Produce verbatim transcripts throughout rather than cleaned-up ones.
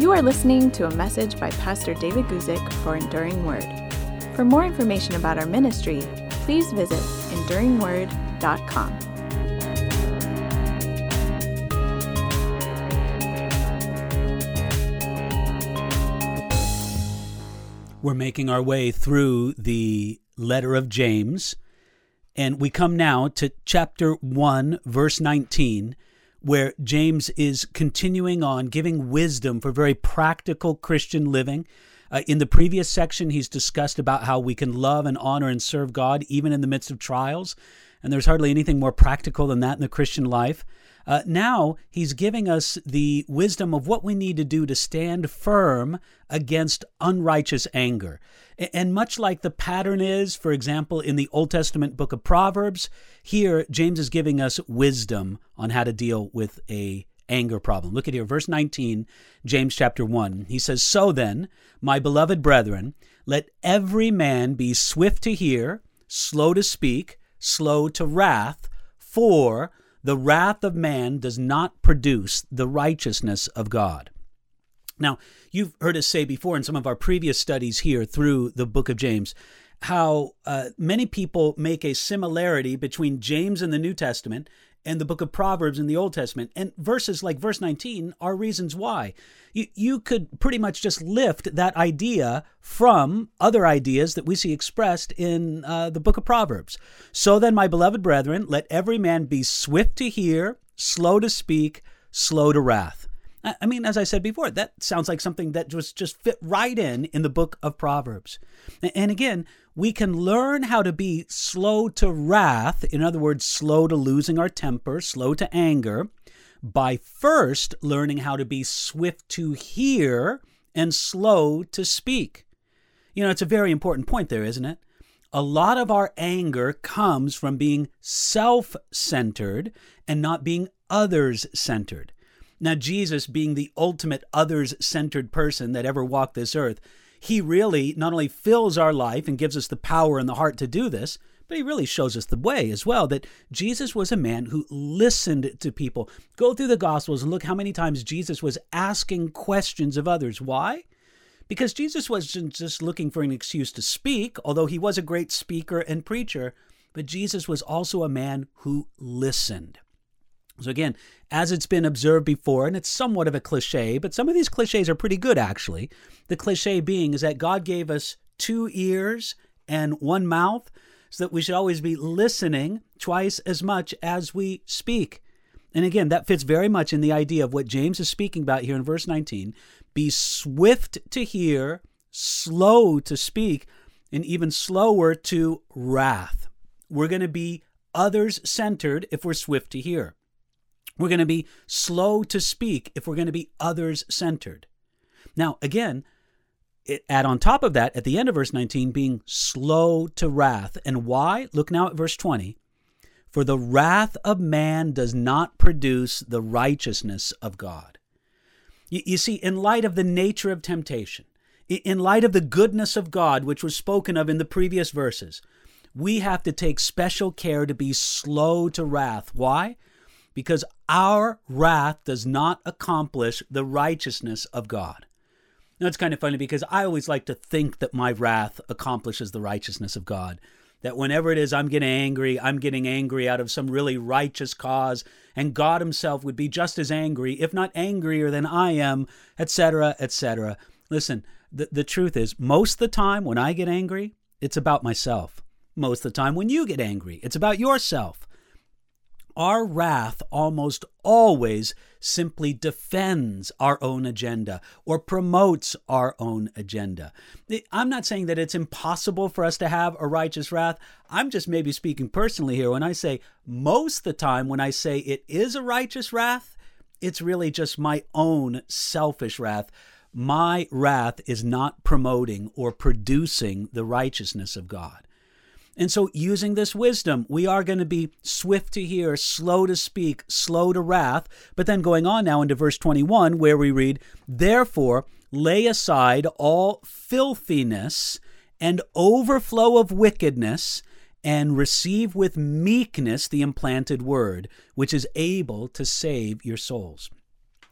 You are listening to a message by Pastor David Guzik for Enduring Word. For more information about our ministry, please visit enduring word dot com. We're making our way through the letter of James, and we come now to chapter one, verse nineteen, where James is continuing on giving wisdom for very practical Christian living. Uh, in the previous section, he's discussed about how we can love and honor and serve God even in the midst of trials, and there's hardly anything more practical than that in the Christian life. Uh, now, he's giving us the wisdom of what we need to do to stand firm against unrighteous anger. And much like the pattern is, for example, in the Old Testament book of Proverbs, here James is giving us wisdom on how to deal with a anger problem. Look at here, verse nineteen, James chapter one. He says, "So then, my beloved brethren, let every man be swift to hear, slow to speak, slow to wrath, for the wrath of man does not produce the righteousness of God." Now, you've heard us say before in some of our previous studies here through the book of James, how uh, many people make a similarity between James in the New Testament and the book of Proverbs in the Old Testament. And verses like verse nineteen are reasons why. You, you could pretty much just lift that idea from other ideas that we see expressed in uh, the book of Proverbs. "So then, my beloved brethren, let every man be swift to hear, slow to speak, slow to wrath." I mean, as I said before, that sounds like something that just, just fit right in in the book of Proverbs. And again, we can learn how to be slow to wrath, in other words, slow to losing our temper, slow to anger, by first learning how to be swift to hear and slow to speak. You know, it's a very important point there, isn't it? A lot of our anger comes from being self-centered and not being others-centered. Now, Jesus, being the ultimate others-centered person that ever walked this earth, he really not only fills our life and gives us the power and the heart to do this, but he really shows us the way as well, that Jesus was a man who listened to people. Go through the Gospels and look how many times Jesus was asking questions of others. Why? Because Jesus wasn't just looking for an excuse to speak, although he was a great speaker and preacher, but Jesus was also a man who listened. So again, as it's been observed before, and it's somewhat of a cliche, but some of these cliches are pretty good, actually. The cliche being is that God gave us two ears and one mouth, so that we should always be listening twice as much as we speak. And again, that fits very much in the idea of what James is speaking about here in verse nineteen. Be swift to hear, slow to speak, and even slower to wrath. We're going to be others-centered if we're swift to hear. We're going to be slow to speak if we're going to be others-centered. Now, again, it, add on top of that, at the end of verse nineteen, being slow to wrath. And why? Look now at verse twenty. "For the wrath of man does not produce the righteousness of God." You, you see, in light of the nature of temptation, in light of the goodness of God, which was spoken of in the previous verses, we have to take special care to be slow to wrath. Why? Because our wrath does not accomplish the righteousness of God. Now, it's kind of funny because I always like to think that my wrath accomplishes the righteousness of God. That whenever it is I'm getting angry, I'm getting angry out of some really righteous cause, and God himself would be just as angry, if not angrier than I am, et cetera, et cetera. Listen, the, the truth is, most of the time when I get angry, it's about myself. Most of the time when you get angry, it's about yourself. Our wrath almost always simply defends our own agenda or promotes our own agenda. I'm not saying that it's impossible for us to have a righteous wrath. I'm just maybe speaking personally here when I say most of the time when I say it is a righteous wrath, it's really just my own selfish wrath. My wrath is not promoting or producing the righteousness of God. And so using this wisdom, we are going to be swift to hear, slow to speak, slow to wrath. But then going on now into verse twenty-one, where we read, "Therefore lay aside all filthiness and overflow of wickedness, and receive with meekness the implanted word, which is able to save your souls."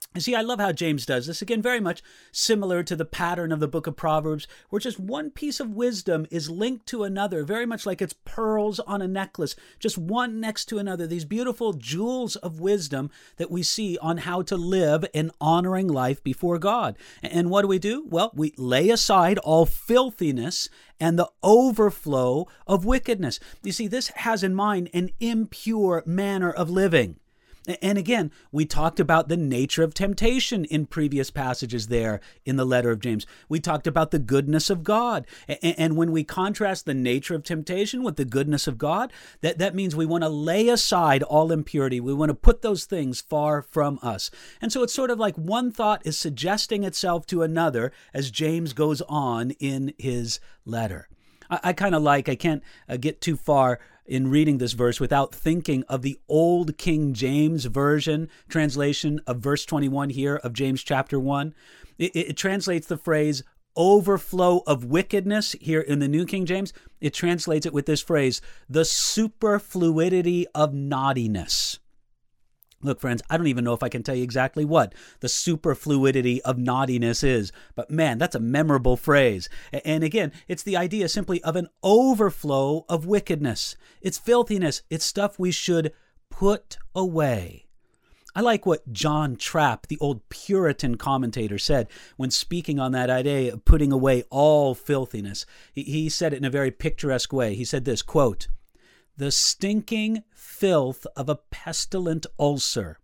You see, I love how James does this. Again, very much similar to the pattern of the book of Proverbs, where just one piece of wisdom is linked to another, very much like it's pearls on a necklace, just one next to another. These beautiful jewels of wisdom that we see on how to live an honoring life before God. And what do we do? Well, we lay aside all filthiness and the overflow of wickedness. You see, this has in mind an impure manner of living. And again, we talked about the nature of temptation in previous passages there in the letter of James. We talked about the goodness of God. And when we contrast the nature of temptation with the goodness of God, that, that means we want to lay aside all impurity. We want to put those things far from us. And so it's sort of like one thought is suggesting itself to another as James goes on in his letter. I, I kind of like, I can't uh, get too far in reading this verse without thinking of the old King James Version translation of verse twenty-one here of James chapter one. It, it translates the phrase overflow of wickedness here in the New King James. It translates it with this phrase, the superfluidity of naughtiness. Look, friends, I don't even know if I can tell you exactly what the superfluidity of naughtiness is, but man, that's a memorable phrase. And again, it's the idea simply of an overflow of wickedness. It's filthiness. It's stuff we should put away. I like what John Trapp, the old Puritan commentator, said when speaking on that idea of putting away all filthiness. He, he said it in a very picturesque way. He said this, quote, "The stinking filth of a pestilent ulcer.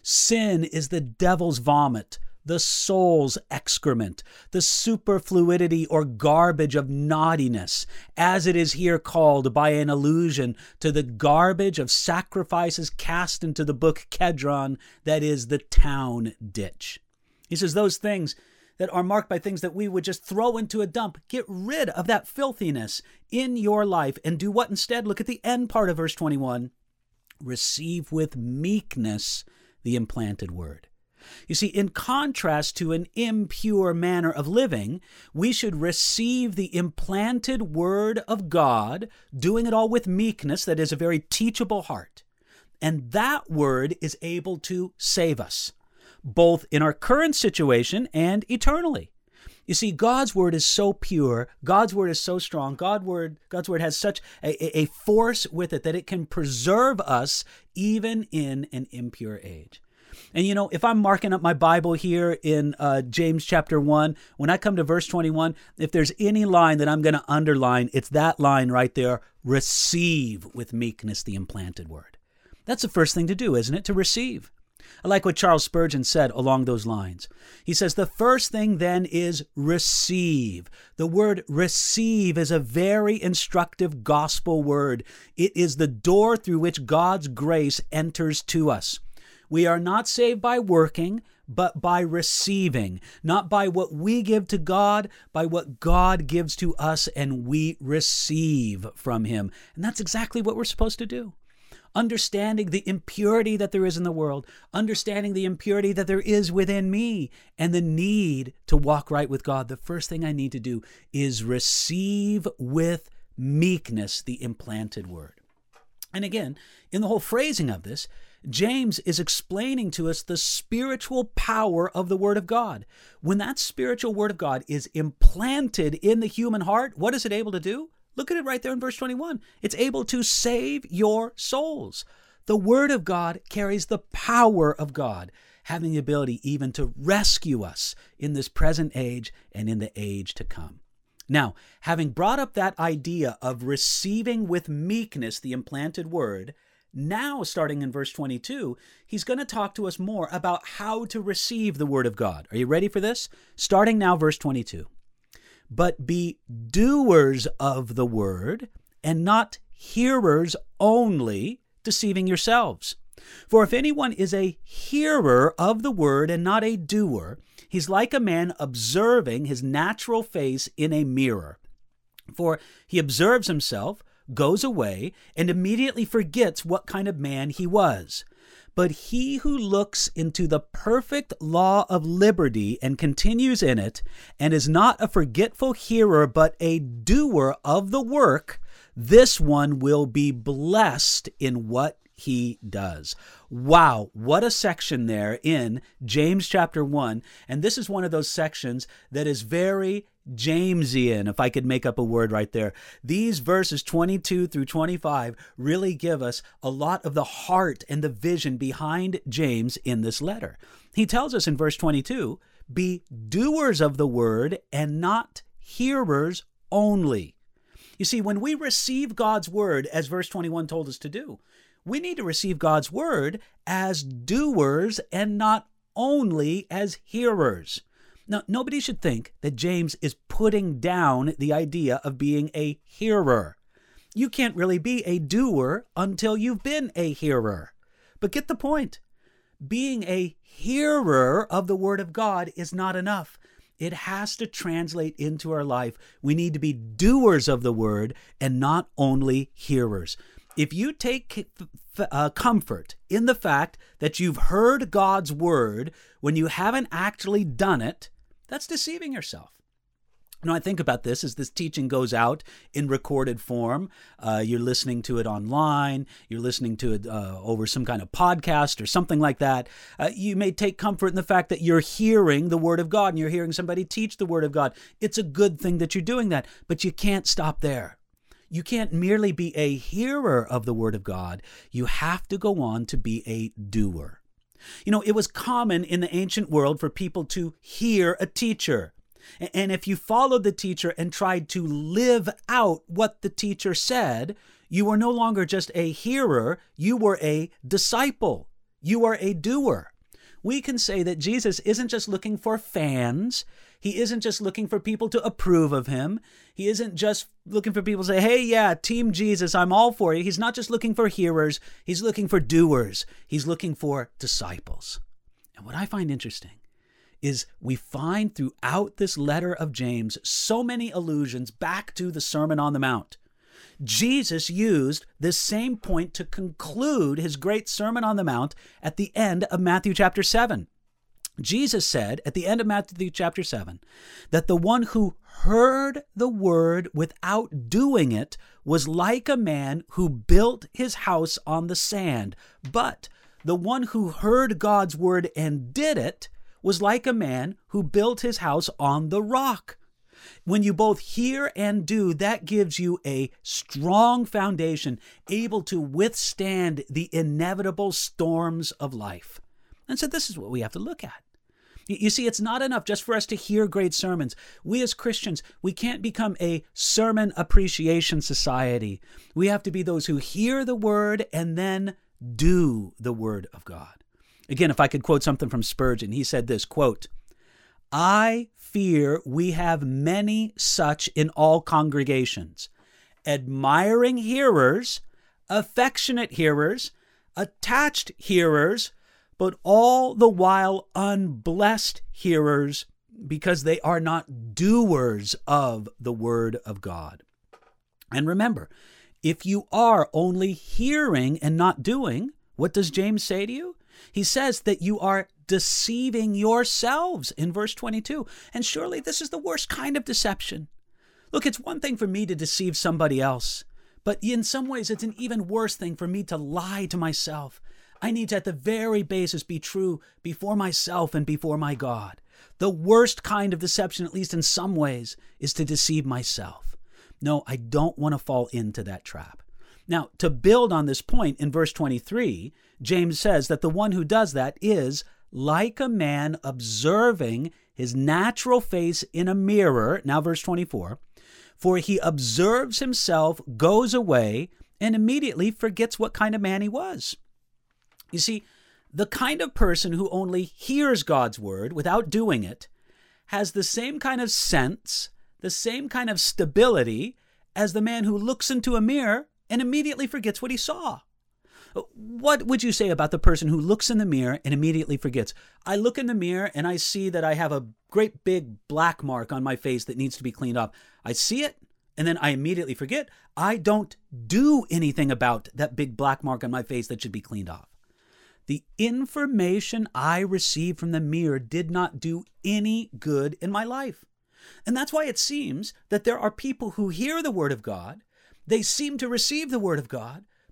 Sin is the devil's vomit, the soul's excrement, the superfluidity or garbage of naughtiness, as it is here called by an allusion to the garbage of sacrifices cast into the brook Kedron, that is the town ditch." He says those things that are marked by things that we would just throw into a dump. Get rid of that filthiness in your life and do what instead? Look at the end part of verse twenty-one. Receive with meekness the implanted word. You see, in contrast to an impure manner of living, we should receive the implanted word of God, doing it all with meekness, that is a very teachable heart. And that word is able to save us, both in our current situation and eternally. You see, God's word is so pure, God's word is so strong, God's word, God's word has such a, a force with it that it can preserve us even in an impure age. And you know, if I'm marking up my Bible here in uh, James chapter one, when I come to verse twenty-one, if there's any line that I'm going to underline, it's that line right there, receive with meekness the implanted word. That's the first thing to do, isn't it? To receive. I like what Charles Spurgeon said along those lines. He says, the first thing then is receive. The word receive is a very instructive gospel word. It is the door through which God's grace enters to us. We are not saved by working, but by receiving, not by what we give to God, by what God gives to us and we receive from Him. And that's exactly what we're supposed to do. Understanding the impurity that there is in the world, understanding the impurity that there is within me, and the need to walk right with God, the first thing I need to do is receive with meekness the implanted word. And again, in the whole phrasing of this, James is explaining to us the spiritual power of the Word of God. When that spiritual Word of God is implanted in the human heart, what is it able to do? Look at it right there in verse twenty-one. It's able to save your souls. The Word of God carries the power of God, having the ability even to rescue us in this present age and in the age to come. Now, having brought up that idea of receiving with meekness the implanted Word, now starting in verse twenty-two, he's going to talk to us more about how to receive the Word of God. Are you ready for this? Starting now, verse twenty-two. But be doers of the word, and not hearers only, deceiving yourselves. For if anyone is a hearer of the word and not a doer, he's like a man observing his natural face in a mirror. For he observes himself, goes away, and immediately forgets what kind of man he was. But he who looks into the perfect law of liberty and continues in it, and is not a forgetful hearer, but a doer of the work, this one will be blessed in what he does. Wow, what a section there in James chapter one. And this is one of those sections that is very Jamesian, if I could make up a word right there. These verses twenty-two through twenty-five really give us a lot of the heart and the vision behind James in this letter. He tells us in verse twenty-two, be doers of the word and not hearers only. You see, when we receive God's word, as verse twenty-one told us to do, we need to receive God's word as doers and not only as hearers. Now, nobody should think that James is putting down the idea of being a hearer. You can't really be a doer until you've been a hearer. But get the point. Being a hearer of the word of God is not enough. It has to translate into our life. We need to be doers of the word and not only hearers. If you take uh, comfort in the fact that you've heard God's word when you haven't actually done it, that's deceiving yourself. You know, I think about this as this teaching goes out in recorded form. Uh, you're listening to it online. You're listening to it uh, over some kind of podcast or something like that. Uh, you may take comfort in the fact that you're hearing the word of God and you're hearing somebody teach the word of God. It's a good thing that you're doing that, but you can't stop there. You can't merely be a hearer of the word of God. You have to go on to be a doer. You know, it was common in the ancient world for people to hear a teacher. And if you followed the teacher and tried to live out what the teacher said, you were no longer just a hearer, you were a disciple. You are a doer. We can say that Jesus isn't just looking for fans. He isn't just looking for people to approve of him. He isn't just looking for people to say, hey, yeah, Team Jesus, I'm all for you. He's not just looking for hearers. He's looking for doers. He's looking for disciples. And what I find interesting is we find throughout this letter of James so many allusions back to the Sermon on the Mount. Jesus used this same point to conclude his great Sermon on the Mount at the end of Matthew chapter seven. Jesus said at the end of Matthew chapter seven that the one who heard the word without doing it was like a man who built his house on the sand. But the one who heard God's word and did it was like a man who built his house on the rock. When you both hear and do, that gives you a strong foundation, able to withstand the inevitable storms of life. And so this is what we have to look at. You see, it's not enough just for us to hear great sermons. We as Christians, we can't become a sermon appreciation society. We have to be those who hear the word and then do the word of God. Again, if I could quote something from Spurgeon, he said this, quote, I fear we have many such in all congregations, admiring hearers, affectionate hearers, attached hearers, but all the while unblessed hearers because they are not doers of the word of God. And remember, if you are only hearing and not doing, what does James say to you? He says that you are deceiving yourselves in verse twenty-two. And surely this is the worst kind of deception. Look, it's one thing for me to deceive somebody else, but in some ways it's an even worse thing for me to lie to myself. I need to, at the very basis, be true before myself and before my God. The worst kind of deception, at least in some ways, is to deceive myself. No, I don't want to fall into that trap. Now, to build on this point, in verse twenty-three, James says that the one who does that is like a man observing his natural face in a mirror. Now, verse twenty-four, for he observes himself, goes away, and immediately forgets what kind of man he was. You see, the kind of person who only hears God's word without doing it has the same kind of sense, the same kind of stability as the man who looks into a mirror and immediately forgets what he saw. What would you say about the person who looks in the mirror and immediately forgets? I look in the mirror and I see that I have a great big black mark on my face that needs to be cleaned up. I see it and then I immediately forget. I don't do anything about that big black mark on my face that should be cleaned off. The information I received from the mirror did not do any good in my life. And that's why it seems that there are people who hear the word of God. They seem to receive the word of God,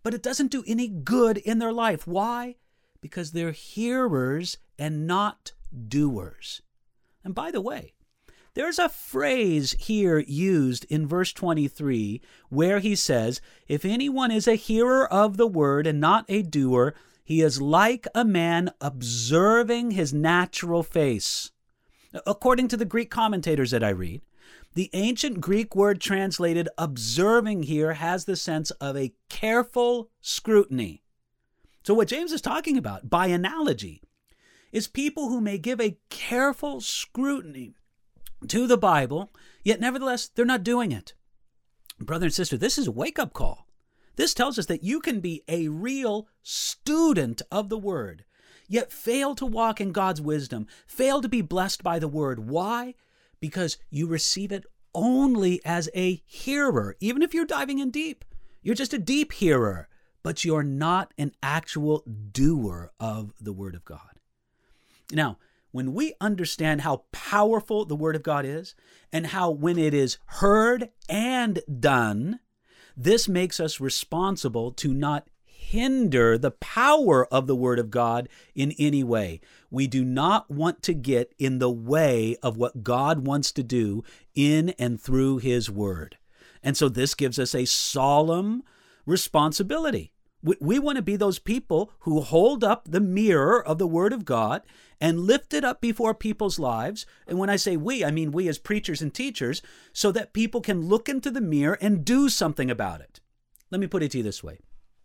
but it doesn't do any good in their life. Why? Because they're hearers and not doers. And by the way, there's a phrase here used in verse twenty-three where he says, if anyone is a hearer of the word and not a doer, he is like a man observing his natural face. According to the Greek commentators that I read, the ancient Greek word translated observing here has the sense of a careful scrutiny. So what James is talking about, by analogy, is people who may give a careful scrutiny to the Bible, yet nevertheless, they're not doing it. Brother and sister, this is a wake-up call. This tells us that you can be a real student of the Word, yet fail to walk in God's wisdom, fail to be blessed by the Word. Why? Because you receive it only as a hearer. Even if you're diving in deep, you're just a deep hearer, but you're not an actual doer of the Word of God. Now, when we understand how powerful the Word of God is, and how when it is heard and done, this makes us responsible to not hinder the power of the Word of God in any way. We do not want to get in the way of what God wants to do in and through His Word. And so this gives us a solemn responsibility. We, we want to be those people who hold up the mirror of the Word of God and lift it up before people's lives. And when I say we, I mean we as preachers and teachers, so that people can look into the mirror and do something about it. Let me put it to you this way.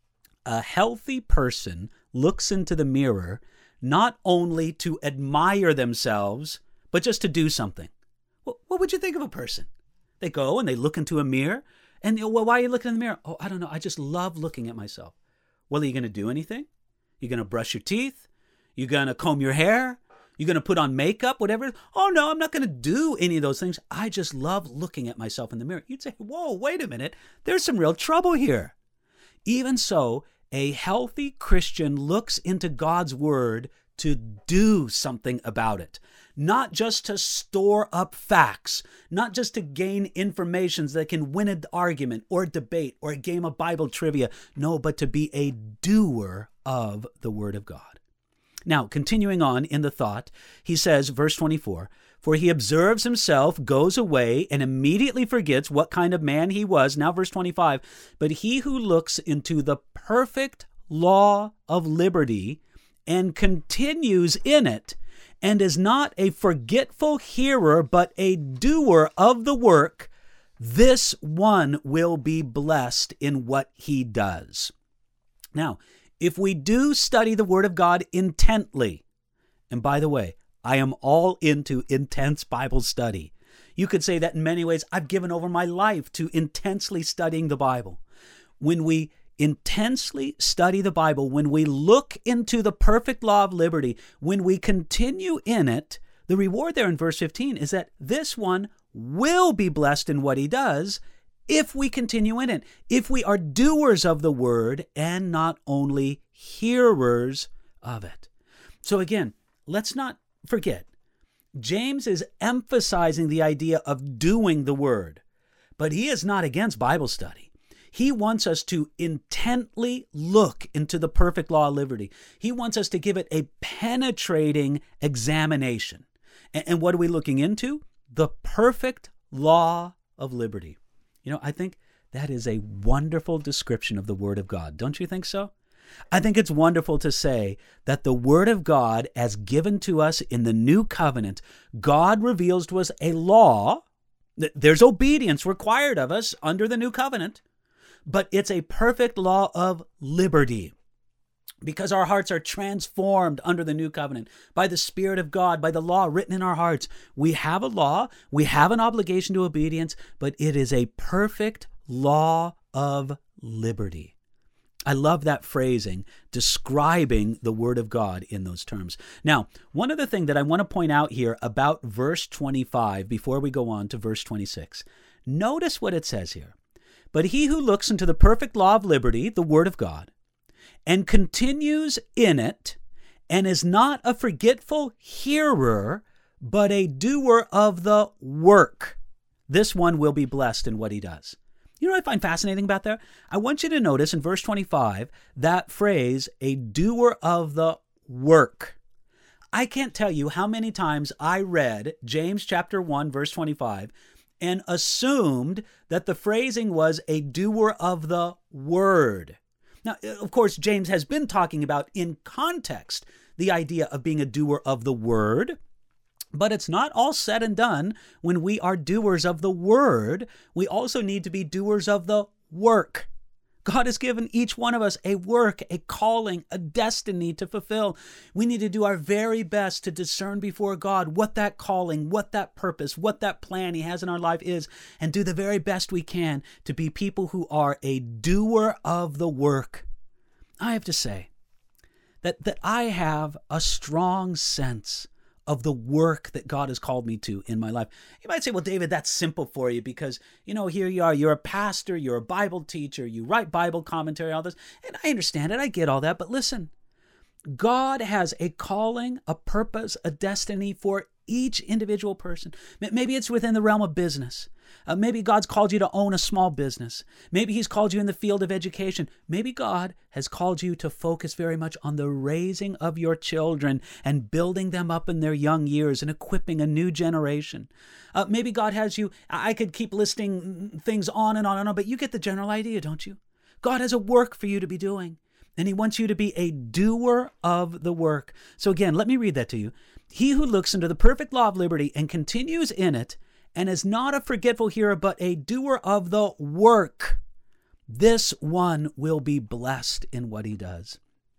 A healthy person looks into the mirror not only to admire themselves, but just to do something. What, what would you think of a person? They go and they look into a mirror, and you know, well, why are you looking in the mirror? Oh, I don't know. I just love looking at myself. Well, are you going to do anything? You're going to brush your teeth? You're going to comb your hair? You're going to put on makeup, whatever? Oh, no, I'm not going to do any of those things. I just love looking at myself in the mirror. You'd say, whoa, wait a minute. There's some real trouble here. Even so, a healthy Christian looks into God's Word to do something about it, not just to store up facts, not just to gain information that can win an argument or a debate or a game of Bible trivia. No, but to be a doer of the Word of God. Now, continuing on in the thought, he says, verse twenty-four, for he observes himself, goes away, and immediately forgets what kind of man he was. Now, verse twenty-five, but he who looks into the perfect law of liberty and continues in it, and is not a forgetful hearer, but a doer of the work, this one will be blessed in what he does. Now, if we do study the Word of God intently, and by the way, I am all into intense Bible study. You could say that in many ways, I've given over my life to intensely studying the Bible. When we intensely study the Bible, when we look into the perfect law of liberty, when we continue in it, the reward there in verse fifteen is that this one will be blessed in what he does if we continue in it, if we are doers of the word and not only hearers of it. So again, let's not forget, James is emphasizing the idea of doing the word, but he is not against Bible study. He wants us to intently look into the perfect law of liberty. He wants us to give it a penetrating examination. And what are we looking into? The perfect law of liberty. You know, I think that is a wonderful description of the Word of God. Don't you think so? I think it's wonderful to say that the Word of God, as given to us in the new covenant, God reveals to us a law. There's obedience required of us under the new covenant, but it's a perfect law of liberty. Because our hearts are transformed under the new covenant by the Spirit of God, by the law written in our hearts. We have a law, we have an obligation to obedience, but it is a perfect law of liberty. I love that phrasing, describing the Word of God in those terms. Now, one other thing that I want to point out here about verse twenty-five before we go on to verse twenty-six. Notice what it says here. But he who looks into the perfect law of liberty, the Word of God, and continues in it, and is not a forgetful hearer, but a doer of the work, this one will be blessed in what he does. You know what I find fascinating about that? I want you to notice in verse twenty-five, that phrase, a doer of the work. I can't tell you how many times I read James chapter one, verse twenty-five, and assumed that the phrasing was a doer of the word. Now, of course, James has been talking about in context the idea of being a doer of the word. But it's not all said and done when we are doers of the word. We also need to be doers of the work. God has given each one of us a work, a calling, a destiny to fulfill. We need to do our very best to discern before God what that calling, what that purpose, what that plan He has in our life is, and do the very best we can to be people who are a doer of the work. I have to say that, that I have a strong sense of the work that God has called me to in my life. You might say, well, David, that's simple for you because, you know, here you are, you're a pastor, you're a Bible teacher, you write Bible commentary, all this. And I understand it. I get all that. But listen, God has a calling, a purpose, a destiny for each individual person. Maybe it's within the realm of business. Uh, maybe God's called you to own a small business. Maybe He's called you in the field of education. Maybe God has called you to focus very much on the raising of your children and building them up in their young years and equipping a new generation. Uh, maybe God has you, I could keep listing things on and on and on, but you get the general idea, don't you? God has a work for you to be doing, and He wants you to be a doer of the work. So again, let me read that to you. He who looks into the perfect law of liberty and continues in it, and is not a forgetful hearer, but a doer of the work, this one will be blessed in what he does.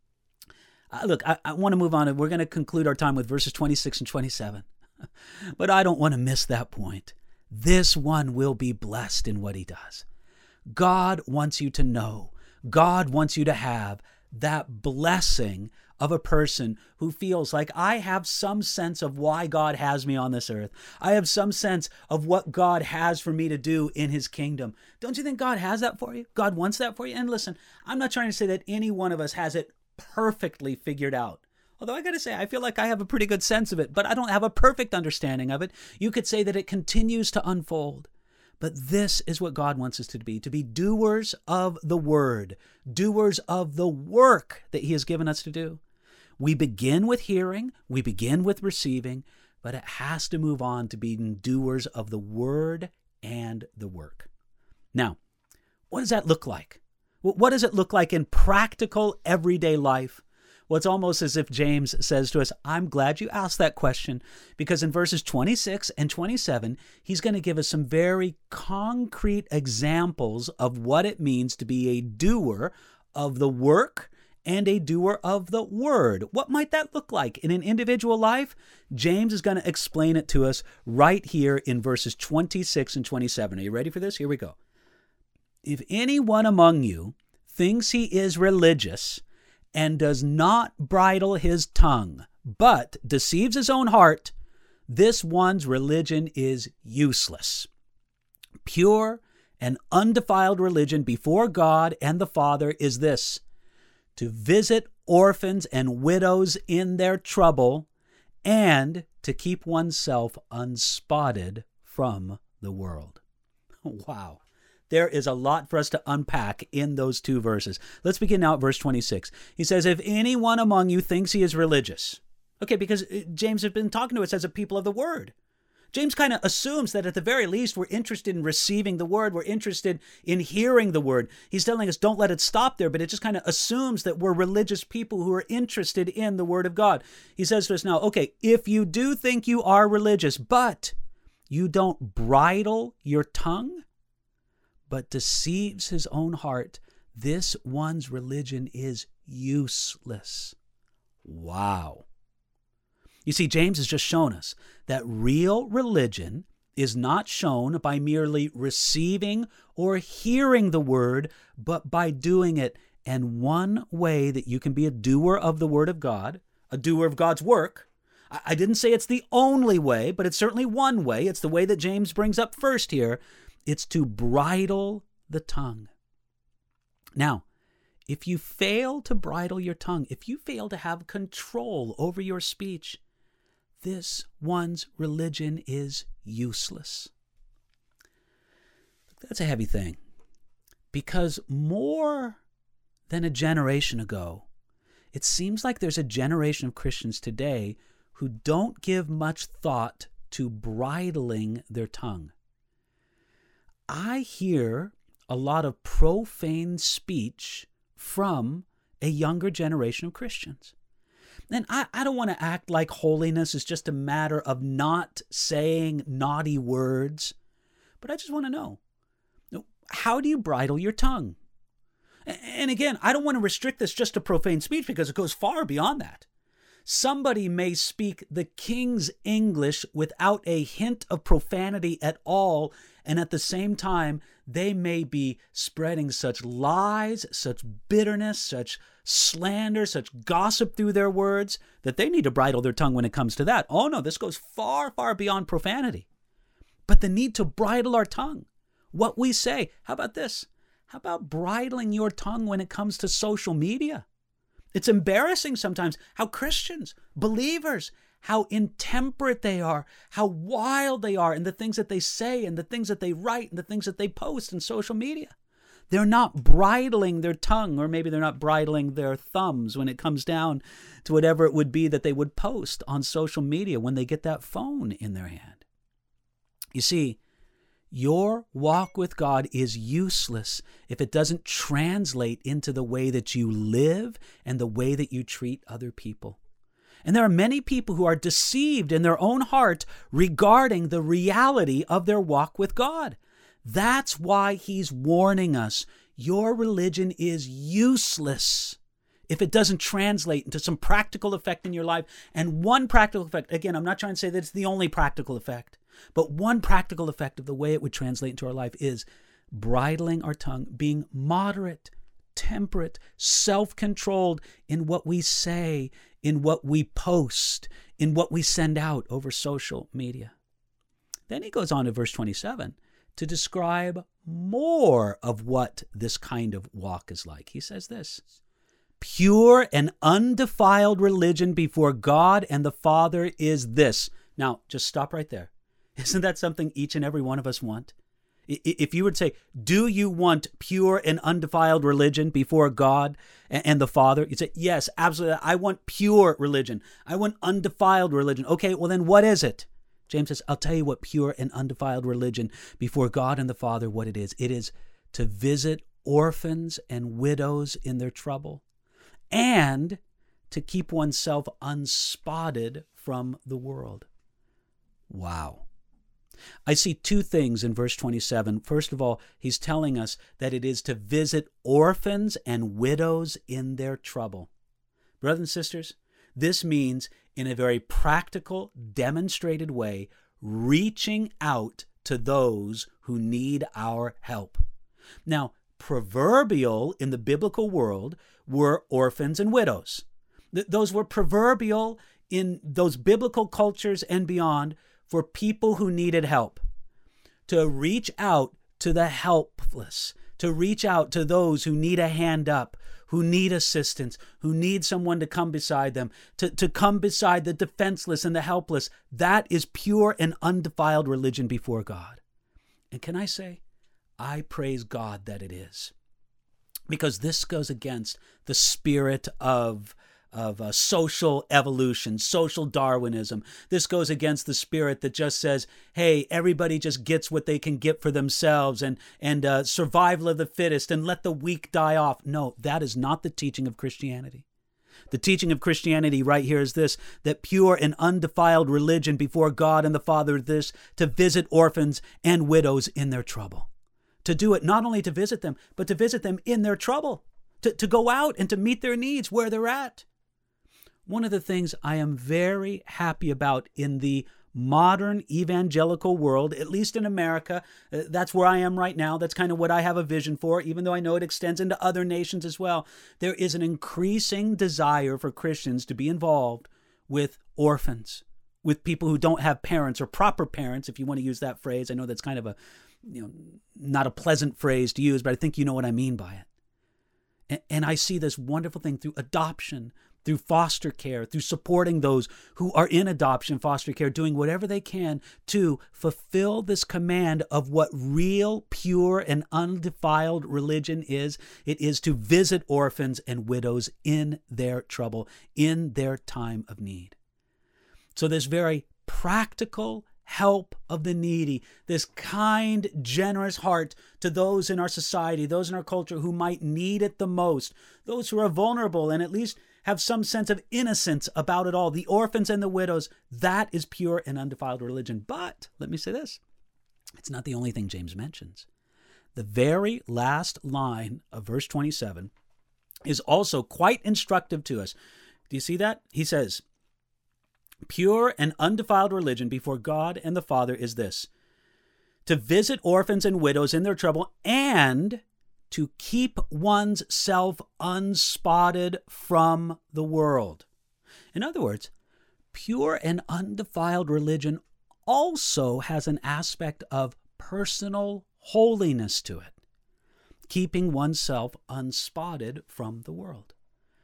Uh, look, I, I want to move on. We're going to conclude our time with verses twenty-six and twenty-seven. But I don't want to miss that point. This one will be blessed in what he does. God wants you to know, God wants you to have that blessing of a person who feels like I have some sense of why God has me on this earth. I have some sense of what God has for me to do in His kingdom. Don't you think God has that for you? God wants that for you? And listen, I'm not trying to say that any one of us has it perfectly figured out. Although I got to say, I feel like I have a pretty good sense of it, but I don't have a perfect understanding of it. You could say that it continues to unfold. But this is what God wants us to be, to be doers of the word, doers of the work that He has given us to do. We begin with hearing, we begin with receiving, but it has to move on to being doers of the word and the work. Now, what does that look like? What does it look like in practical, everyday life? Well, it's almost as if James says to us, I'm glad you asked that question, because in verses twenty-six and twenty-seven, he's going to give us some very concrete examples of what it means to be a doer of the work and a doer of the word. What might that look like in an individual life? James is going to explain it to us right here in verses twenty-six and twenty-seven. Are you ready for this? Here we go. If anyone among you thinks he is religious and does not bridle his tongue, but deceives his own heart, this one's religion is useless. Pure and undefiled religion before God and the Father is this: to visit orphans and widows in their trouble, and to keep oneself unspotted from the world. Wow. There is a lot for us to unpack in those two verses. Let's begin now at verse twenty-six. He says, if anyone among you thinks he is religious. Okay, because James has been talking to us as a people of the word. James kind of assumes that at the very least we're interested in receiving the word. We're interested in hearing the word. He's telling us don't let it stop there, but it just kind of assumes that we're religious people who are interested in the word of God. He says to us now, okay, if you do think you are religious, but you don't bridle your tongue, but deceives his own heart, this one's religion is useless. Wow. You see, James has just shown us that real religion is not shown by merely receiving or hearing the word, but by doing it. And one way that you can be a doer of the word of God, a doer of God's work, I didn't say it's the only way, but it's certainly one way. It's the way that James brings up first here. It's to bridle the tongue. Now, if you fail to bridle your tongue, if you fail to have control over your speech, this one's religion is useless. That's a heavy thing. because more than a generation ago, it seems like there's a generation of Christians today who don't give much thought to bridling their tongue. I hear a lot of profane speech from a younger generation of Christians. And I, I don't want to act like holiness is just a matter of not saying naughty words, but I just want to know, how do you bridle your tongue? And again, I don't want to restrict this just to profane speech because it goes far beyond that. Somebody may speak the King's English without a hint of profanity at all, and at the same time, they may be spreading such lies, such bitterness, such slander, such gossip through their words that they need to bridle their tongue when it comes to that. Oh no, this goes far, far beyond profanity. But the need to bridle our tongue, what we say. How about this? How about bridling your tongue when it comes to social media? It's embarrassing sometimes how Christians, believers, how intemperate they are, how wild they are in the things that they say and the things that they write and the things that they post in social media. They're not bridling their tongue, or maybe they're not bridling their thumbs when it comes down to whatever it would be that they would post on social media when they get that phone in their hand. You see, your walk with God is useless if it doesn't translate into the way that you live and the way that you treat other people. And there are many people who are deceived in their own heart regarding the reality of their walk with God. That's why he's warning us. Your religion is useless if it doesn't translate into some practical effect in your life. And one practical effect, again, I'm not trying to say that it's the only practical effect, but one practical effect of the way it would translate into our life is bridling our tongue, being moderate, temperate, self-controlled in what we say, in what we post, in what we send out over social media. Then he goes on to verse twenty-seven to describe more of what this kind of walk is like. He says this: pure and undefiled religion before God and the Father is this. Now, just stop right there. Isn't that something each and every one of us want? If you would say, do you want pure and undefiled religion before God and the Father? You'd say, yes, absolutely. I want pure religion. I want undefiled religion. Okay, well then what is it? James says, I'll tell you what pure and undefiled religion before God and the Father, what it is. It is to visit orphans and widows in their trouble and to keep oneself unspotted from the world. Wow. I see two things in verse twenty-seven. First of all, he's telling us that it is to visit orphans and widows in their trouble. Brothers and sisters, this means in a very practical, demonstrated way, reaching out to those who need our help. Now, proverbial in the biblical world were orphans and widows. Th- those were proverbial in those biblical cultures and beyond for people who needed help, to reach out to the helpless, to reach out to those who need a hand up, who need assistance, who need someone to come beside them, to, to come beside the defenseless and the helpless. That is pure and undefiled religion before God. And can I say, I praise God that it is, because this goes against the spirit of of uh, social evolution, social Darwinism. This goes against the spirit that just says, hey, everybody just gets what they can get for themselves and, and uh, survival of the fittest and let the weak die off. No, that is not the teaching of Christianity. The teaching of Christianity right here is this, that pure and undefiled religion before God and the Father is this, to visit orphans and widows in their trouble. To do it not only to visit them, but to visit them in their trouble. To, to go out and to meet their needs where they're at. One of the things I am very happy about in the modern evangelical world, at least in America, uh, that's where I am right now. That's kind of what I have a vision for, even though I know it extends into other nations as well. There is an increasing desire for Christians to be involved with orphans, with people who don't have parents or proper parents, if you want to use that phrase. I know that's kind of a, you know, not a pleasant phrase to use, but I think you know what I mean by it. And I see this wonderful thing through adoption, through foster care, through supporting those who are in adoption, foster care, doing whatever they can to fulfill this command of what real, pure, and undefiled religion is. It is to visit orphans and widows in their trouble, in their time of need. So this very practical help of the needy, this kind, generous heart to those in our society, those in our culture who might need it the most, those who are vulnerable and at least have some sense of innocence about it all, the orphans and the widows, that is pure and undefiled religion. But let me say this, it's not the only thing James mentions. The very last line of verse twenty-seven is also quite instructive to us. Do you see that? He says, pure and undefiled religion before God and the Father is this: to visit orphans and widows in their trouble and to keep one's self unspotted from the world. In other words, pure and undefiled religion also has an aspect of personal holiness to it, keeping oneself unspotted from the world.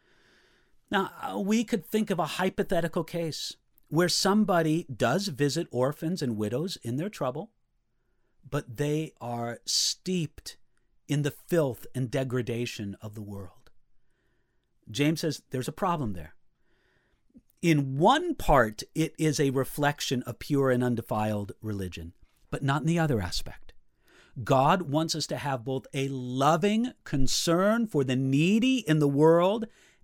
Now, we could think of a hypothetical case where somebody does visit orphans and widows in their trouble, but they are steeped in the filth and degradation of the world. James says there's a problem there. In one part, it is a reflection of pure and undefiled religion, but not in the other aspect. God wants us to have both a loving concern for the needy in the world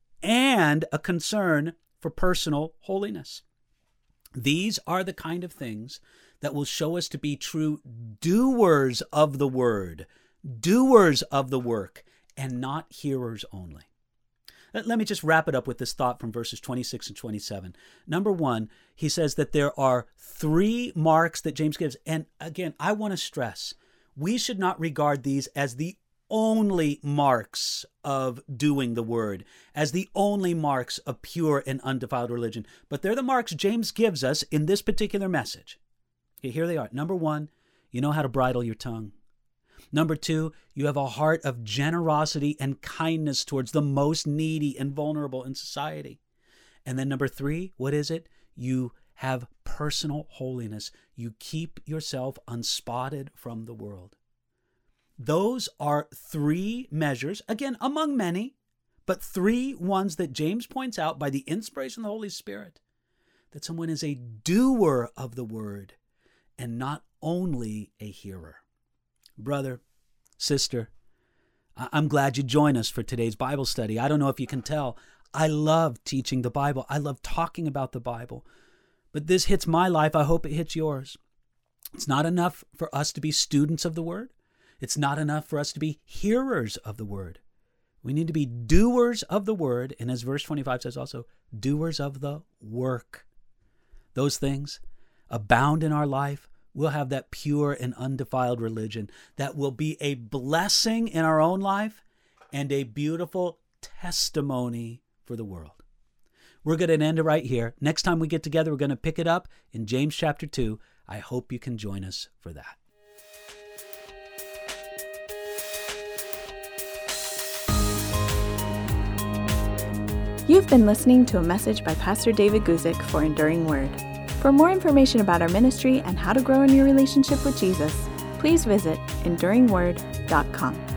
and a concern for personal holiness. These are the kind of things that will show us to be true doers of the word, doers of the work, and not hearers only. Let me just wrap it up with this thought from verses twenty-six and twenty-seven. Number one, he says that there are three marks that James gives. And again, I want to stress, we should not regard these as the only marks of doing the word, as the only marks of pure and undefiled religion. But they're the marks James gives us in this particular message. Okay, here they are. Number one, you know how to bridle your tongue. Number two, you have a heart of generosity and kindness towards the most needy and vulnerable in society. And then number three, what is it? You have personal holiness. You keep yourself unspotted from the world. Those are three measures, again, among many, but three ones that James points out by the inspiration of the Holy Spirit, that someone is a doer of the word and not only a hearer. Brother, sister, I'm glad you joined us for today's Bible study. I don't know if you can tell, I love teaching the Bible. I love talking about the Bible. But this hits my life. I hope it hits yours. It's not enough for us to be students of the word. It's not enough for us to be hearers of the word. We need to be doers of the word. And as verse twenty-five says also, doers of the work. Those things abound in our life. We'll have that pure and undefiled religion that will be a blessing in our own life and a beautiful testimony for the world. We're going to end it right here. Next time we get together, we're going to pick it up in James chapter two. I hope you can join us for that. You've been listening to a message by Pastor David Guzik for Enduring Word. For more information about our ministry and how to grow in your relationship with Jesus, please visit enduring word dot com.